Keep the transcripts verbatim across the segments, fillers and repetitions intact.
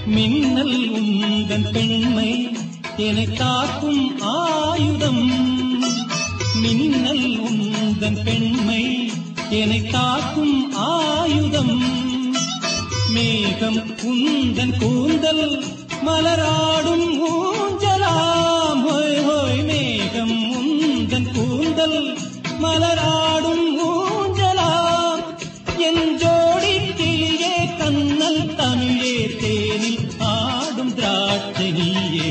மின்னல் உந்தன் பெண்மை என்னை காக்கும் ஆயுதம். மின்னல் உந்தன் பெண்மை என்னை காக்கும் ஆயுதம். மேகம் உந்தன் கூந்தல் மலராடும் ஊஞ்சலாம். ஹோய் ஹோய் மேகம் உந்தன் கூந்தல் மலராடும் ஊஞ்சலாம். என் ஜோடி கிளியே கண்ணல் தமிழே தேனில் ஆடும் திராட்சை நீயே.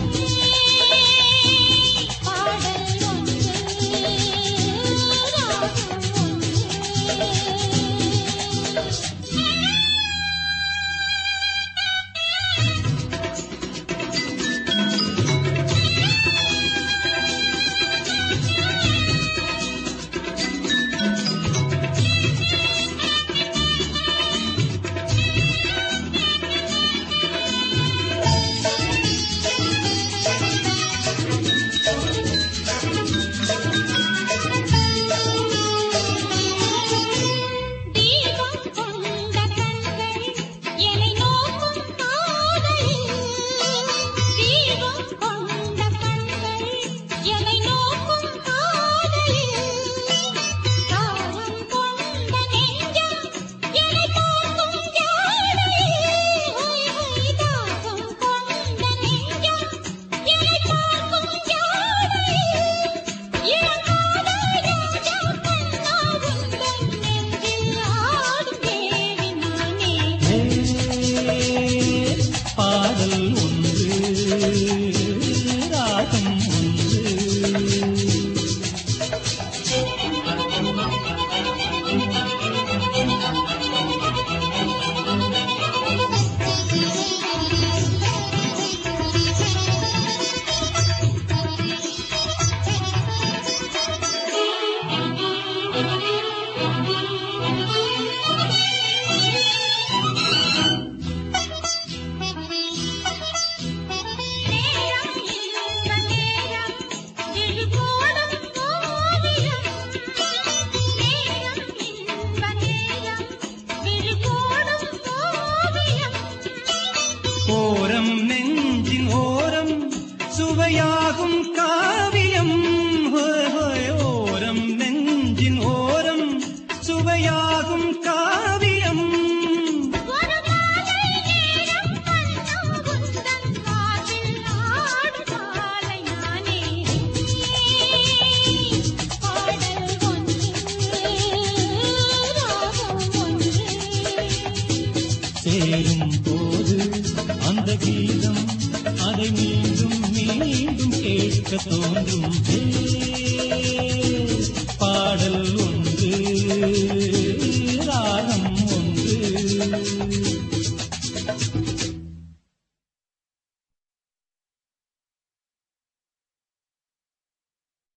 ஓரம் நெஞ்சின் ஓரம் சுவையாகும் காவியம். ஓரம் நெஞ்சின் ஓரம் சுவையாகும் காவியம். சேரும் போது அந்த கீதம் அதை மீண்டும் மீண்டும் கேட்க தோன்றும்.